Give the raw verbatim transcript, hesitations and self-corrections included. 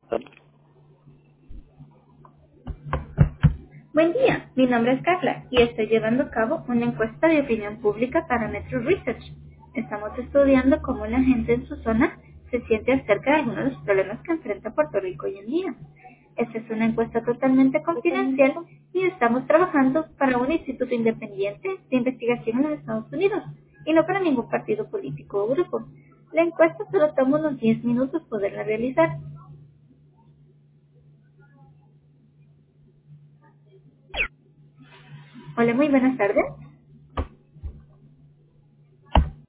Buen día, mi nombre es Carla y estoy llevando a cabo una encuesta de opinión pública para Metro Research. Estamos estudiando cómo la gente en su zona se siente acerca de algunos de los problemas que enfrenta Puerto Rico hoy en día. Esta es una encuesta totalmente Totalmente confidencial con... y estamos trabajando para un instituto independiente de investigación en los Estados Unidos y no para ningún partido político o grupo. La encuesta solo toma unos diez minutos poderla realizar. Hola, muy buenas tardes.